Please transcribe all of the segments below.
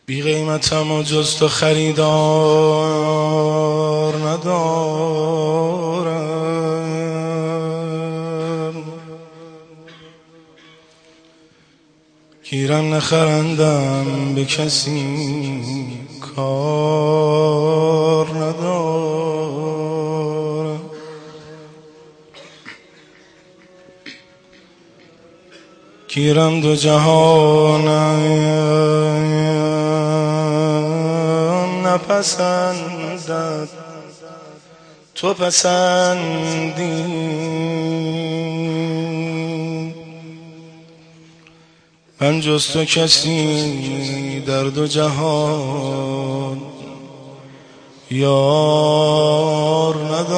بی قیمتم و جز تو خریدار ندارم، گیرم نخرندم به کسی کار ندارم. گیرم دو جهانم نپسندد، تو پسندی. من جز تو کسی در دو جهان یار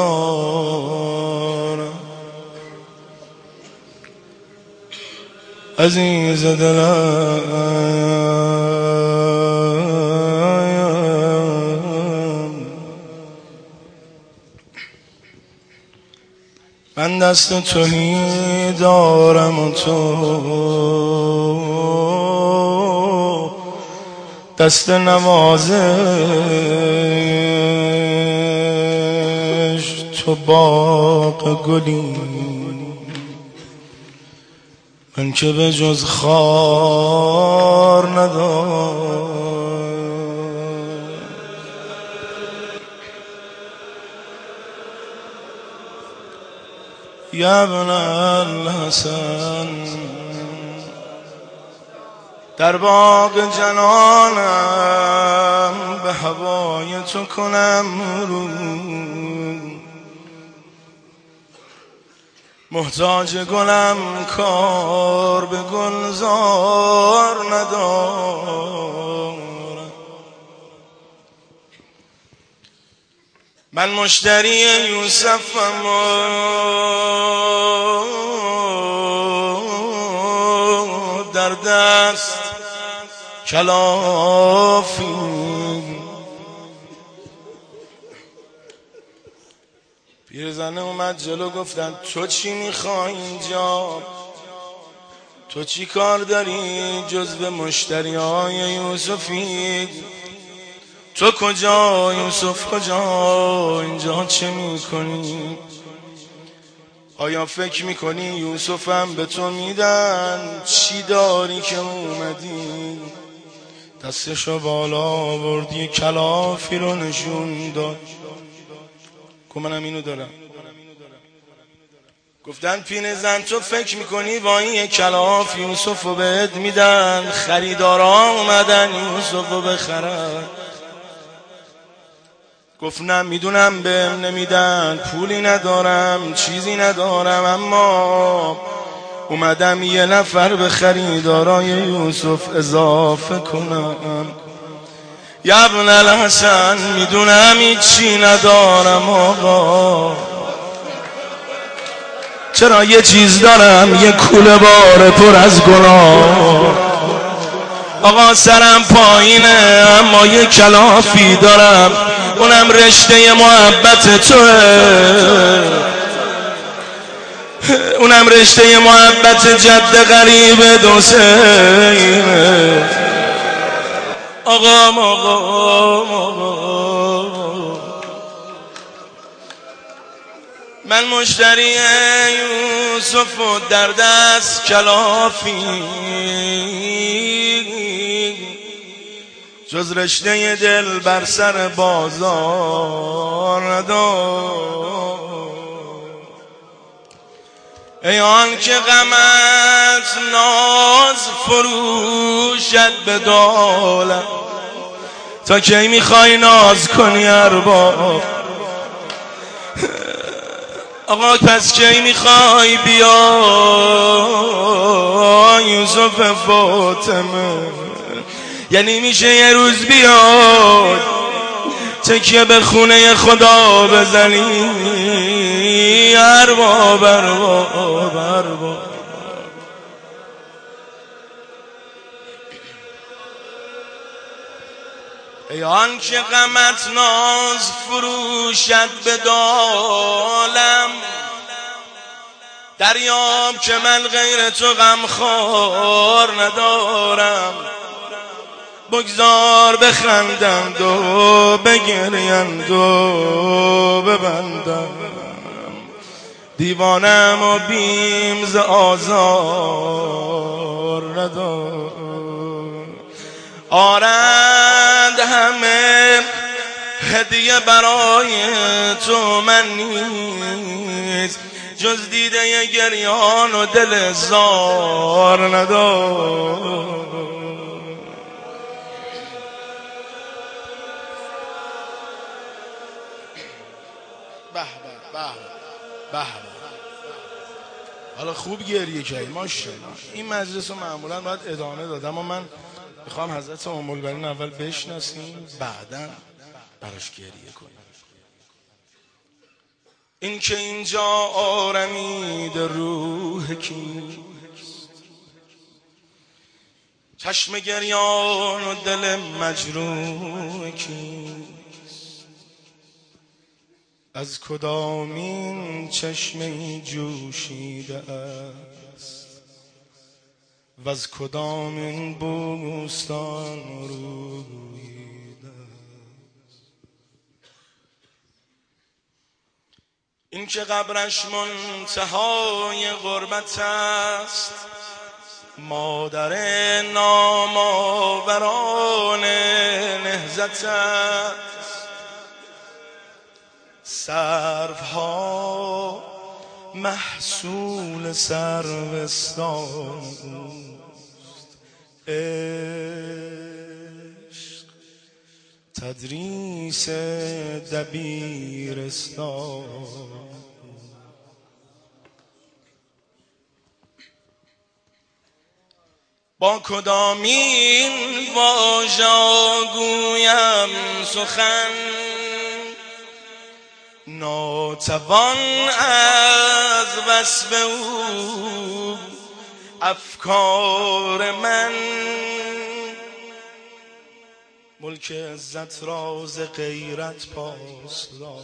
ندارم. عزیز دلم، من دست تویی دارم و تو دست نوازش، تو باغ گلی، من که به جز خار ندارم. یا ابن الحسن، در باغ جنانم به هوای تو کنم رو، محتاج گلم کار به گلزار ندارم. من مشتری یوسفم و در دست کلافی، پیرزنه اومد جلو، گفتن تو چی میخوای اینجا؟ تو چی کار داری جز به مشتری های یوسفی؟ تو کجا یوسف کجا؟ اینجا چه میکنی؟ آیا فکر میکنی یوسفم به تو میدن؟ چی داری که اومدی؟ دستشو بالا برد، یه کلافی رو نشون داد، که منم اینو دارم. گفتن پیرزن تو فکر میکنی با این یه کلاف یوسف رو بهت میدن؟ خریدارا اومدن یوسف رو بخرن. گفت نه میدونم بهم نمیدن، پولی ندارم چیزی ندارم، اما اومدم یه نفر به خریدارای یوسف اضافه کنم. یا ابن الحسن، میدونم هیچی ندارم آقا، چرا یه چیز دارم، یه کوله بار پر از گناه. آقا سرم پایینه اما یه کلافی دارم، اونم رشته محبت توه، اونم رشته محبت جد غریب دوسینه. آقا من مشتری یوسف و در دست کلافی، جز رشته دل بر سر بازار ندارم. ای آن که غمت ناز فروشد به دولت، تا کی میخوای ناز کنی ارباب؟ آقا پس کی میخوای بیا یوسف فاطمه؟ یعنی میشه یه روز بیاد تکیه به خونه خدا بزنی؟ ارباب ارباب ارباب. ای آن که غمت ناز فروشد به دالم، دریاب که من غیر تو غمخوار ندارم. بگذار بخندند و بگریند و ببندم دیوانم و بیم ز آزار ندار. آرند همه هدیه برای تو، من نیز جز دیده گریان و دل زار ندار. به به حالا خوب گریه کردی ماشاءالله. این مجلس رو معمولا باید ادامه دادم و من میخوام حضرت ام البنین اول بشناسیم بعداً براش گریه کنیم. این که اینجا آرمید روح کیست، چشم گریان و دل مجروح کیست، از کدامین چشمه جوشیده است و از کدامین بوستان رویده است. این که قبرش منتهای غربت است، مادر نامآوران نهضت است. سروها محصول سروستان است، عشق تدریس دبیرستان. با کدامین واژه گویم سخن، ناتوان از وصف او افکار من. ملک عزت را ز غیرت پاس داد،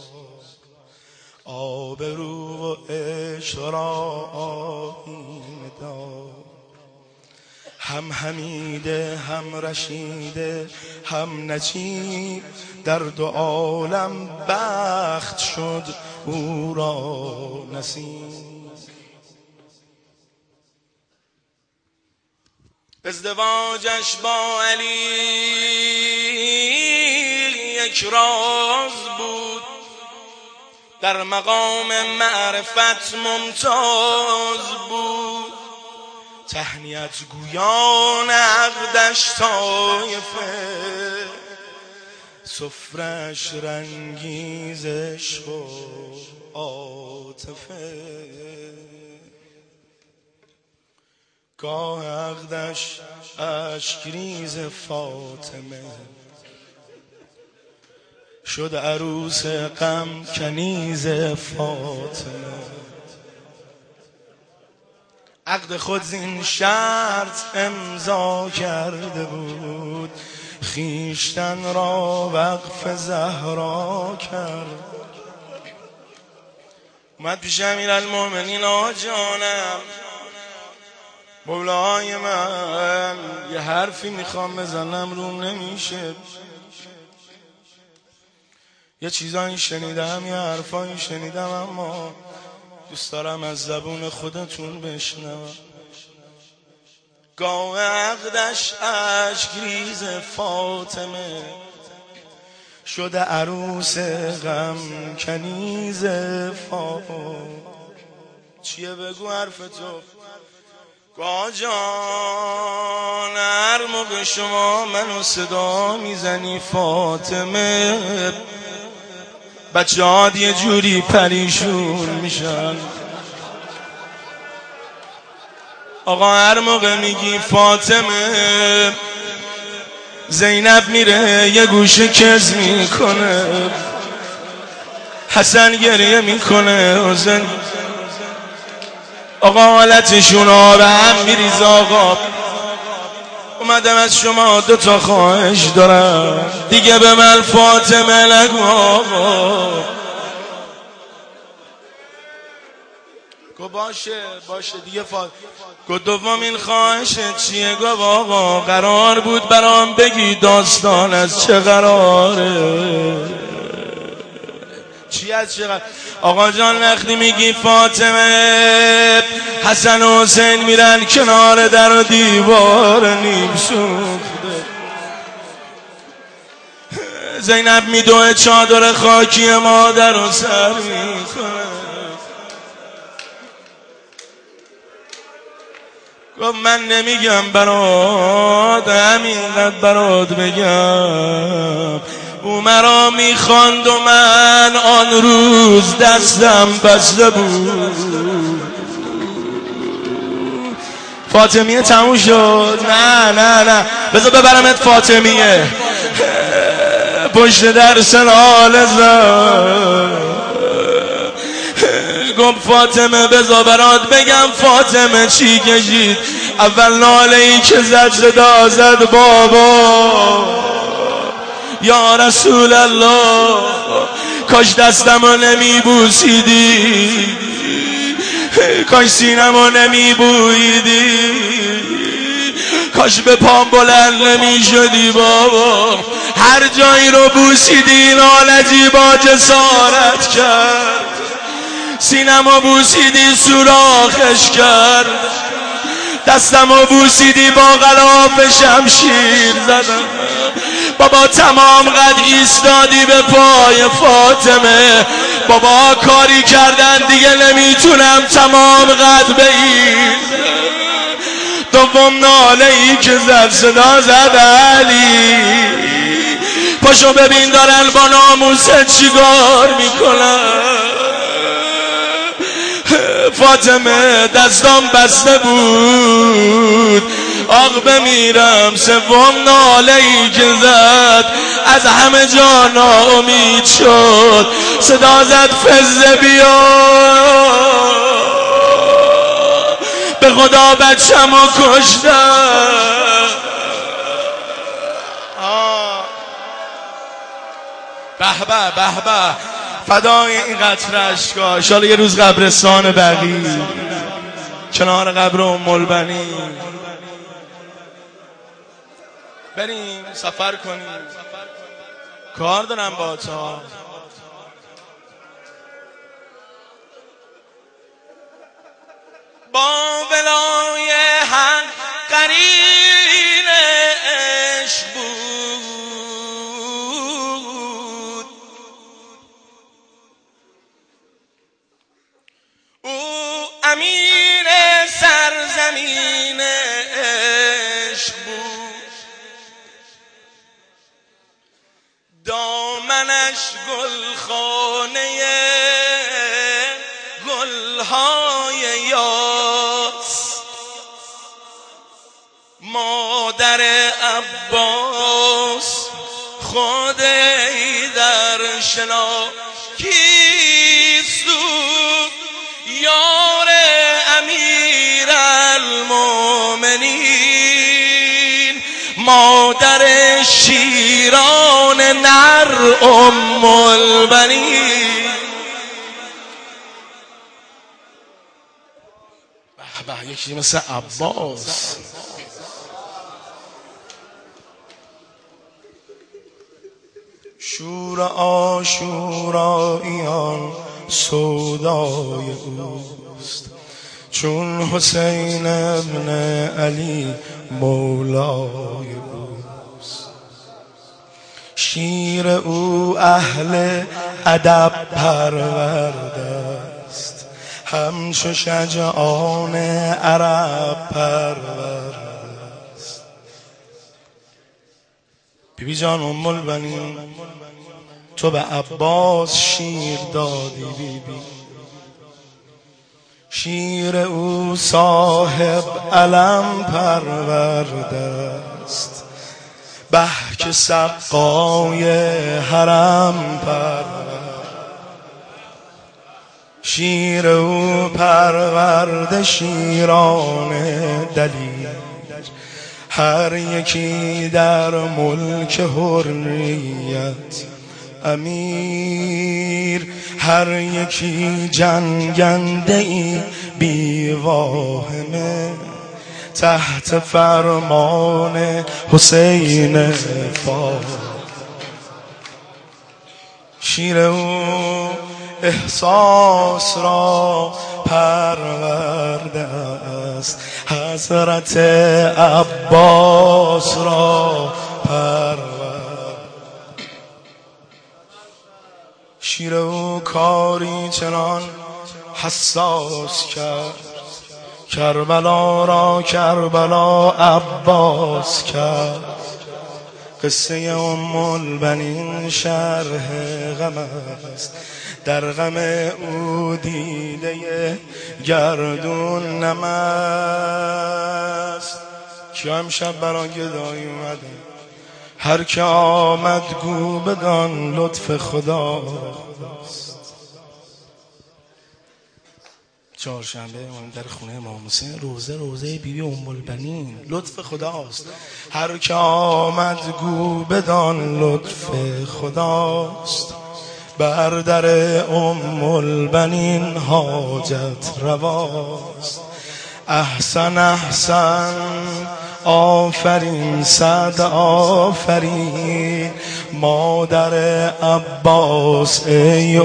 آبرو و عشق را آیین داد. هم حمیده هم رشیده هم نجیب، در دو عالم بخت شد او را نصیب. ازدواجش با علی یک راز بود، در مقام معرفت ممتاز بود. تهنیت گویان عقدش طایفه، سفرش رنگیز عشق و عاطفه. گاه عقدش اشکریز فاطمه، شد عروس غم کنیز فاطمه. عقد خود زین شرط امضا کرده بود، خویشتن را وقف زهرا کرد. اومد پیش امیرالمومنین آقا جانم، مولای من یه حرفی میخوام بزنم روم نمیشه، یه چیزایی شنیدم یه حرفایی شنیدم اما دوست دارم از زبون خودتون بشنوم. گاه عقدش اشکریز فاطمه، شده عروس غم کنیز فاطمه. چیه بگو حرف تو؟ گاه جان هر موقع شما منو صدا میزنی فاطمه، بچه ها یه جوری پریشون میشن. آقا هر موقع میگی فاطمه، زینب میره یه گوشه کز میکنه، حسن گریه میکنه، حسین. آقا حالتشون آب هم میریز. آقا اومدم از شما دوتا خواهش دارم، دیگه به من فاطمه نگو. آقا گو باشه دیگه گو دومین خواهشت چیه؟ گو آقا قرار بود برام بگی داستان از چه قراره. چی از چه قراره؟ آقا جان وقتی میگی فاطمه حسن و حسین میرن کنار در و دیوار نیم سوخته، زینب میدوه چادر خاکی مادر رو سر میکنه. گفت من نمیگم برات، همینقدر برات بگم او مرا میخواند و من آن روز دستم بسته بود. فاطمیه تموم شد. نه بذار ببرمت فاطمیه پشت در سنال زد. گفت فاطمه بذار برات بگم فاطمه چی کشید. اول ناله ای که زد صدا زد بابا یا رسول الله کاش دستمو نمی بوسیدی، کاش سینمو نمی بویدی، کاش به پام بلند نمی شدی بابا. هر جایی رو بوسیدی نالجی با جسارت کرد، سینمو بوسیدی سوراخش کرد، دستمو بوسیدی با غلاف شمشیر زدم. بابا تمام قد ایستادی به پای فاطمه. بابا کاری کردن دیگه نمیتونم تمام قد بایستم. دوم ناله ای که زد صدا زد علی پاشو ببین دارن با ناموست چیکار میکنن. فاطمه دستام بسته بود آق بمیرم. سوم ناله ای که زد از همه جا ناامید شد، صدا زد فزه بیا به خدا بچه‌مو کشتم. به به به به فدای این قطره اشکا. انشالله یه روز قبرستان بقیع کنار قبر ام البنین بریم سفر کنیم. کار دارم با تا با ولای حق قرین عشق بود، او امیر سرزمین عشق بود، دامنش گلخانه گلهای یاس، مادر عباس خود ایدر شنا کیست او یار امیر المؤمنین، مادر شیران نر ام البنین. به یکی مثل عباس. شور آشوراییان سودای اوست، چون حسین ابن علی مولای اوست. شیر او اهل ادب پرورده است، همچو شجعان عرب پرورده است. بیبی جان ام البنین تو به عباس شیر دادی بیبی، شیر او صاحب علم پرورده است، به که سقای حرم پرورده. شیر او پرورده شیران دلیر، هر یکی در ملک حریت امیر، هر یکی جنگنده ای بی واهمه تحت فرمان حسین فاطمی. شیر او احساس را پرورده است، حضرت عباس را پرورده. شیر او کاری چنان حساس کرد، کربلا را کربلا عباس کرد. قصه البنین شرح غم است، در غم او دیده گردون نم است. که امشب برا گدایی اومده، هر که آمد گو بدان لطف خداست. چهارشنبه امام در خونه امام حسین، روزه بیبی البنین، لطف خداست. هر که آمد گو بدان لطف خداست. بر در البنین حاجت رواست. احسن احسن آفرین صد آفرین، مادر عباس ای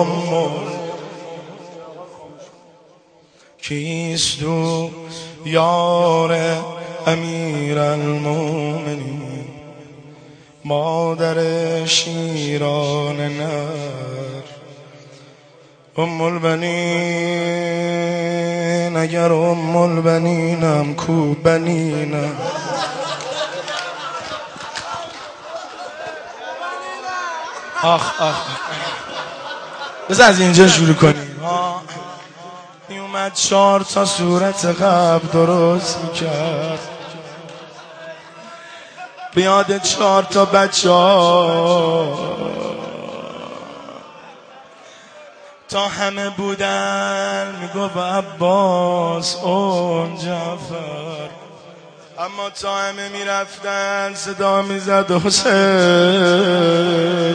کیست او یار امیرالمومنین، مادر شیران نر. البنین اگر البنینم کو بنینم. آخ بذار از اینجا شروع کنیم. اومد 4 تا صورت قبل درست میکرد، بیاد 4 تا بچه ها تا همه بودن میگفت عباس اون جعفر، اما تا همه میرفتن صدا میزد حسین.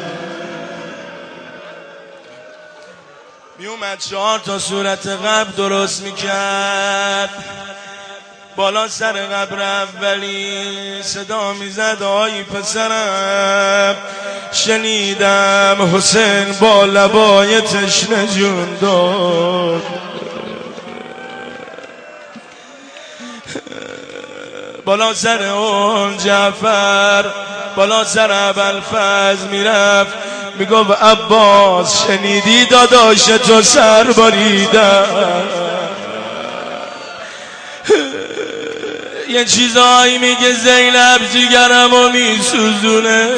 میومد 4 تا صورت قبر درست میکرد، بالا سر قبر اولی صدا میزد آی پسرم، شنیدم حسین با لبای تشنه جون داد. بالا سر اون جعفر، بالا سر ابوالفضل میرفت میگفت عباس شنیدی داداش تو سر باریدن. یه چیزایی میگه زینب جیگرمو میسوزونه،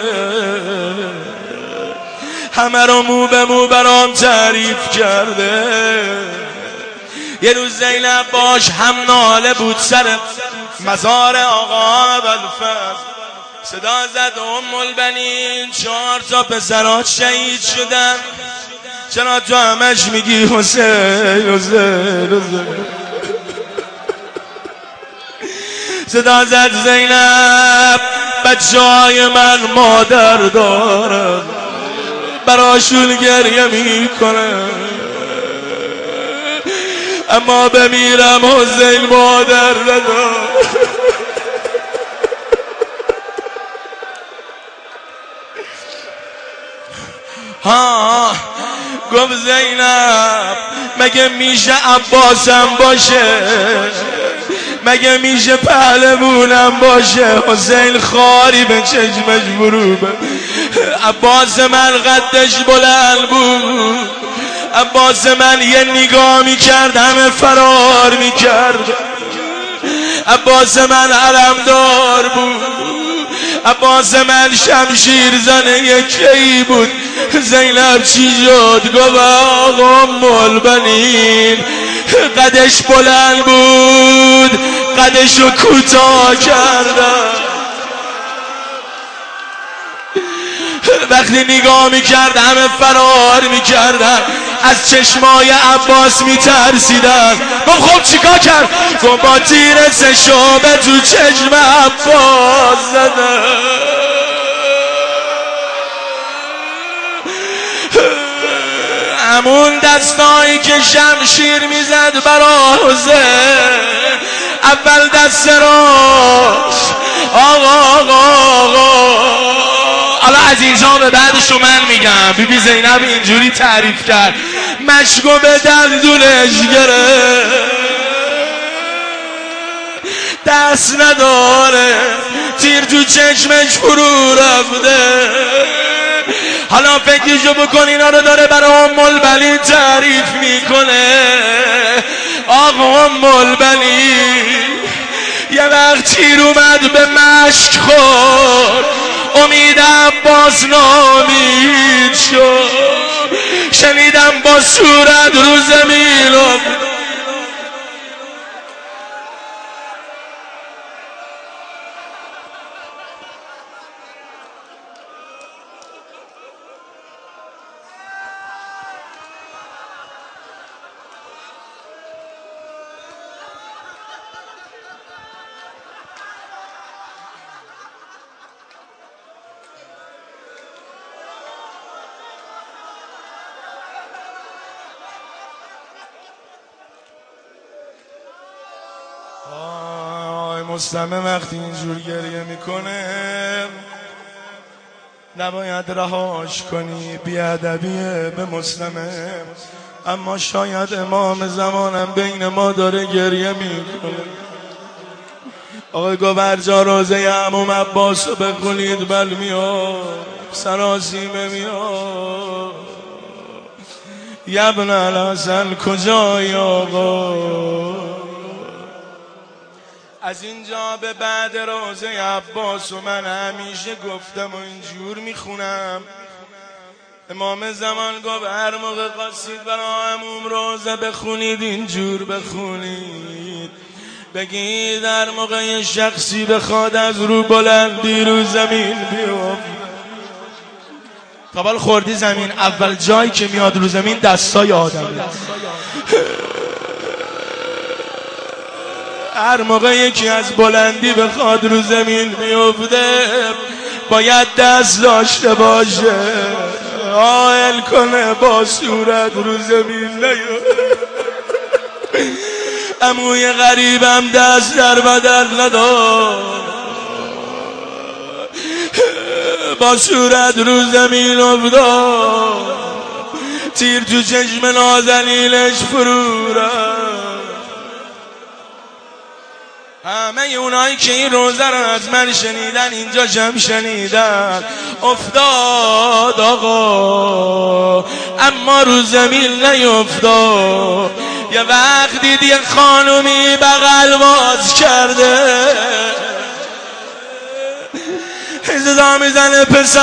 همه رو مو به مو برام تعریف کرده. یه روز زینب باش هم ناله بود سر مزار آقا ابوالفضل، صدا زد البنین 4 تا پسرات شهید شدن، چرا تو همش میگی حسین حسین؟ صدا زد زینب بچه های من مادر دارن، براشون گریه میکنه، اما بمیرم حسین مادر ندارم. گفت زینب مگه میشه عباسم باشه، مگه میشه پهلوونم باشه، حسین خاری به چشمش بروبه. عباس من قدش بلند بود، عباس من یه نگاه میکرد همه فرار میکرد، عباس من علمدار بود، عباس من شمشیر زنه یکی بود. زینب چی شد؟ گفت آقا البنین قدش بلند بود، قدشو کوتاه کردم. وقتی نگاه میکرد همه فرار میکردن، از چشمای عباس میترسیدن. گفت خب چیکار کرد؟ گفت با تیر 3 شعبه تو چشم عباس زدن. همون دستایی که شمشیر میزد برا حسین، اول دست راست آقا حالا عزیزان به بعدش رو من میگم. بیبی زینب اینجوری تعریف کرد، مشکو به دندونش گرفت، دست نداره، تیر تو چشمش فرو رفته. حالا فکرشو بکن اینا رو داره برای ام البنین تعریف میکنه. آقا ام البنین یه وقت تیر اومد به مشک خورد، امید عباس نامید شد، شنیدم با صورت رو زمین افتاد. مسلمه وقتی اینجور گریه میکنه نباید رهاش کنی، بیادبیه به مسلمه. اما شاید امام زمانم بین ما داره گریه میکنه. آقای گوهرجا روزه عموم عباس رو بخونید، بل میاد سراسیمه میاد. یبن الحسن کجای آقا؟ از اینجا به بعد روزه عباس و من همیشه گفتم و اینجور میخونم. امام زمان گفت هر موقع قصید برای عموم روزه بخونید اینجور بخونید، بگید هر موقع یه شخصی بخواد از رو بلندی رو زمین بیفته. تا بال خوردی زمین، اول جایی که میاد رو زمین دستای آدمه. هر موقع یکی از بلندی بخواد رو زمین میفته باید دست داشته باشه، حائل کنه با صورت رو زمین نیفته. عموی غریبم دست در بدن نداشت، با صورت رو زمین افتاد، تیر تو چشم نازنینش فرو رفت. همه اونایی که این روزه رو از من شنیدن اینجا جمع شنیدن افتاد آقا، اما رو زمین نیفتاد. یه وقت دید یه خانومی بغل باز کرده، صدا میزنه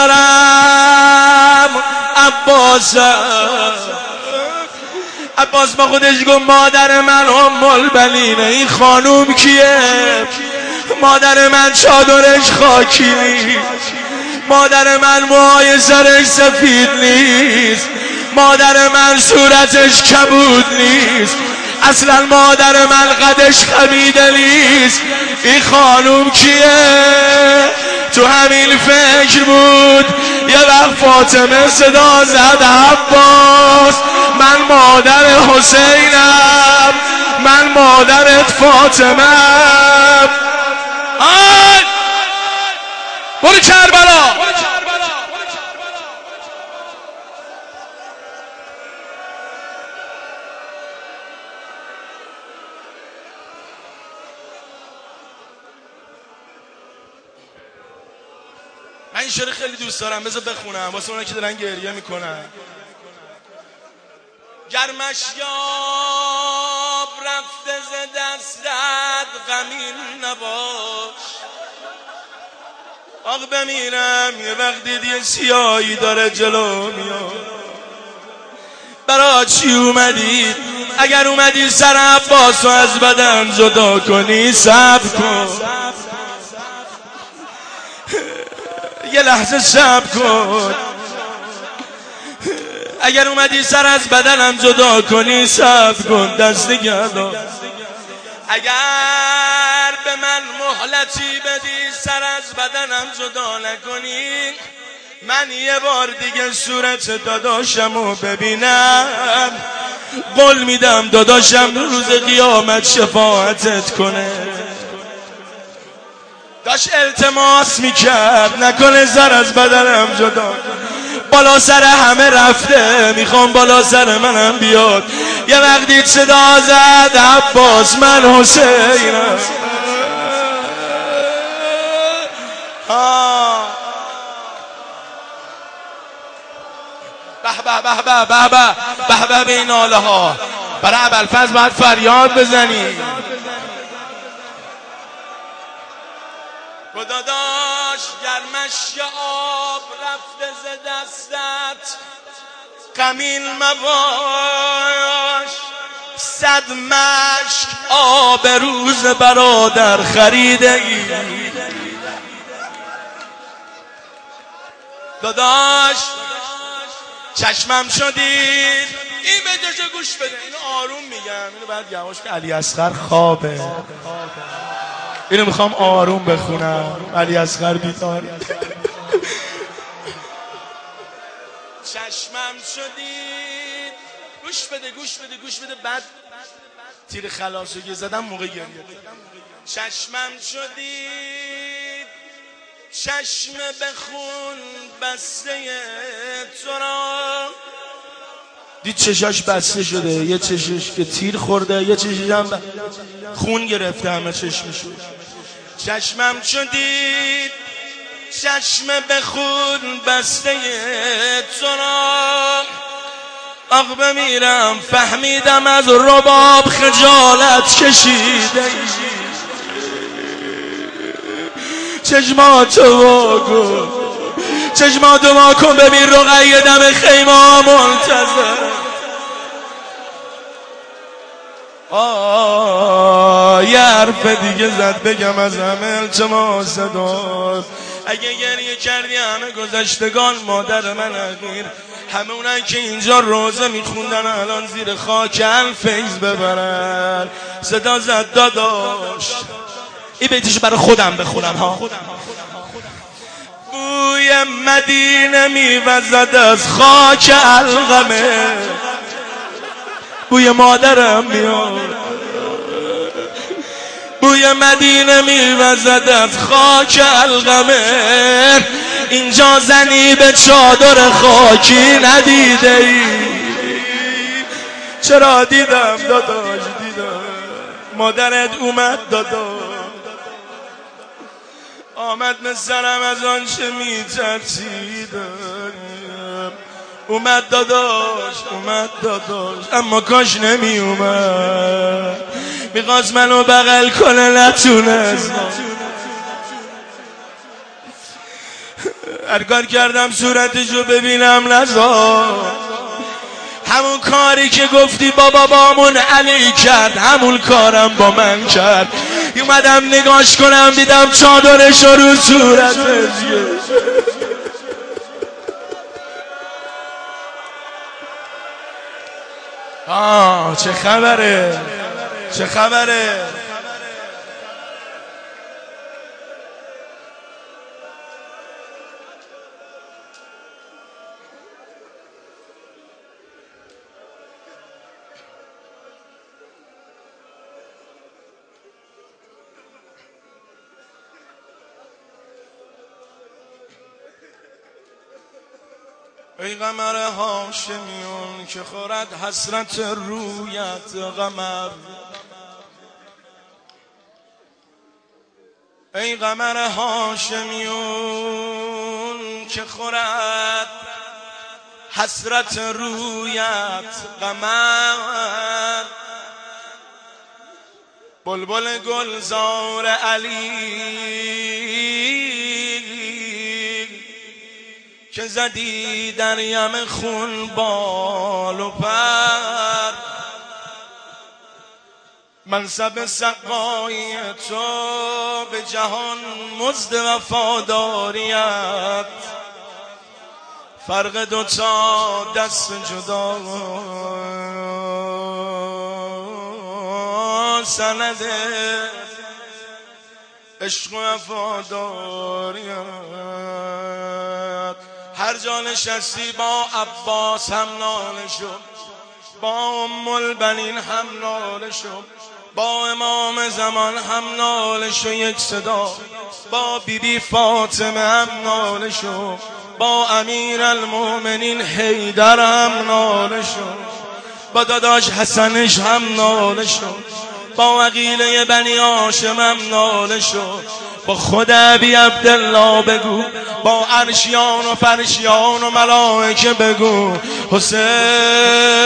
پسرم عباسم. عباس با خودش گفت مادر من ام البنینه. این خانوم کیه؟ مادر من چادرش خاکی نیست، مادر من موهای سرش سفید نیست، مادر من صورتش کبود نیست، اصلا مادر من قدش خمیده نیست. این خانوم کیه؟ تو همین فکر بود یه وقت فاطمه صدا زد عباس من مادر حسینم، من مادرت فاطمه. برو کربلا. من این شعر خیلی دوست دارم، بذار بخونم واسه اونایی که دارن گریه میکنن. گرمش یاب رفته ز دستت غمین نباش، آق بمیرم یه وقت دیدی سیاهی داره جلو میاد. برا چی اومدی؟ اگر اومدی سر عباس و از بدن جدا کنی صبر کن، یه لحظه صبر کن. اگر اومدی سر از بدنم جدا کنی صبر کن، دست نگه دار. اگر به من مهلتی بدی سر از بدنم جدا نکنی من یه بار دیگه صورت داداشمو ببینم قول میدم داداشم روز قیامت شفاعتت کنه. داشت التماس میکرد نکنه زر از بدنم جدا، بالا سر همه رفته میخوام بالا سر منم بیاد. یه وقتی صدا زد عباس من حسینم. به به به به به به به به این ناله ها. برای ابوالفضل باید فریاد بزنی. خدا داشت گرمش آب رفته ز دستت غمین مباش، 100 مشک آب روز برادر خریده ای. داداش چشمم شدید. این به جاشه گوش بده، اینو آروم میگم، اینو بعد یواش که علی اصغر خوابه، اینو میخوام آروم بخونم. علی اصغر بیدار. چشمم شدید. گوش بده گوش بده گوش بده. بعد تیر خلاصو که زدم موقع گریه. چشمم شدید چشم بخون بسته تو را. دید چشاش بسته شده، یه چشش که تیر خورده، یه چشش هم خون گرفته همه چشمشو. چشمم شدید چشم بخون بسته تو را. آخ بمیرم فهمیدم از رباب خجالت کشیده. چشماتو واکن، چشماتو واکن ببین رقیه دم خیمه منتظر. یه حرف دیگه زد بگم از همه التماس دار. اگه گریه کردی همه گذشتگان مادر من اغیر، همه اونایی که اینجا روزه میخوندن الان زیر خاک الفیض ببرن. صدا زد داداش. این بیتش برای خودم بخونم ها. بوی مدینه میوزد از خاک القمه، بوی مادرم میاد. بوی مدینه میوزد از خاک القمه، اینجا زنی به چادر خاکی ندیده ای. چرا دیدم داداش دیدم، مادرت اومد داداش، آمد مثلم از آنچه میترسیدم. اومد داداش اومد داداش، اما کاش نمی اومد. میخواست منو بغل کنه نتونست. هر کار کردم صورتشو ببینم نزار. همون کاری که گفتی بابا بامون علی کرد، همون کارم با من کرد. اومدم نگاش کنم دیدم چادرشو رو صورتش. چه خبره چه خبره. ای قمر هاشمیون که خورد حسرت رویت قمر. ای قمر هاشمیون که خورد حسرت رویت قمر. بلبل گلزار علی که زدی در یم خون بال و پر. منصب سقایی تو به جهان مزد وفاداریت. فرق دوتا دست جدا سند عشق و وفاداریت. هر جا نشستی با عباس هم ناله شد، با ام البنین هم ناله شد، با امام زمان هم ناله شد یک صدا، با بیبی فاطمه هم ناله شد، با امیر المؤمنین حیدر هم ناله شد، با داداش حسنش هم ناله شد، با عقیله بنی هاشم هم ناله شد، با خود ابی عبدالله بگو، با عرشیان و فرشیان و ملائکه بگو حسین